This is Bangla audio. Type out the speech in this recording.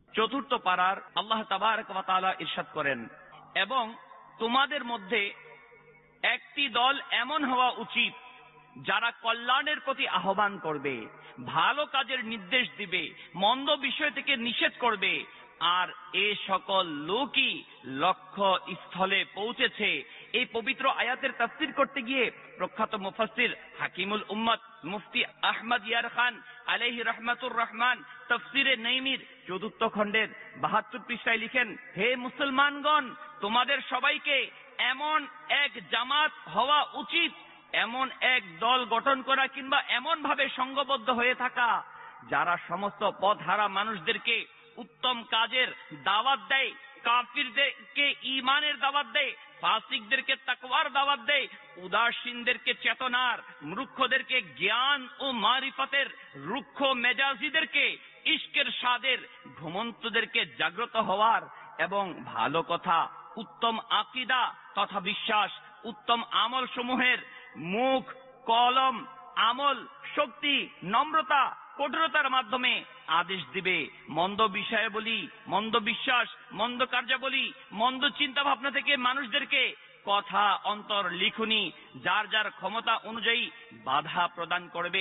চতুর্থ পারার আল্লাহ তাবারক ওয়া তাআলা ইরশাদ করেন, এবং তোমাদের মধ্যে একটি দল এমন হওয়া উচিত যারা কল্যাণের প্রতি আহ্বান করবে, ভালো কাজের নির্দেশ দিবে, মন্দ বিষয় থেকে নিষেধ করবে, আর এ সকল লোকই লক্ষ্য স্থলে পৌঁছেছে। এই পবিত্র আয়াতের তাফসীর করতে গিয়ে প্রখ্যাত মুফাসসির হাকিমুল উম্মত মুফতি আহমদ ইয়ার খান আলাইহি রহমাতুর রহমান তাফসীরে নাইমির ৪র্থ খণ্ডের ৭২ পৃষ্ঠায় লিখেন, হে মুসলমানগণ, তোমাদের সবাইকে এমন এক জামাত হওয়া উচিত, এমন এক দল গঠন করা কিংবা এমন ভাবে সংঘবদ্ধ হয়ে থাকা যারা সমস্ত পথহারা মানুষদেরকে উত্তম কাজের দাওয়াত দেয়, কাফিরদেরকে ঈমানের দাওয়াত দেয়, ফাসিকদেরকে তাকওয়ার দাওয়াত দেয়, উদাসীনদেরকে চেতনার, মূর্খদেরকে জ্ঞান ও মারিফতের, রুক্ষ মেজাজিদেরকে ইশকের স্বাদের, ঘুমন্তদেরকে জাগ্রত হওয়ার এবং ভালো কথা, উত্তম আকীদা তথা বিশ্বাস, উত্তম আমল সমূহের মুখ, কলম, আমল, শক্তি, নম্রতা, কঠোরতার মাধ্যমে আদেশ দিবে। মন্দ বিষয়াবলী, মন্দ বিশ্বাস, মন্দ কার্যাবলী, মন্দ চিন্তা ভাবনা থেকে মানুষদেরকে কথা, অন্তর, লিখনি যার যার ক্ষমতা অনুযায়ী বাধা প্রদান করবে।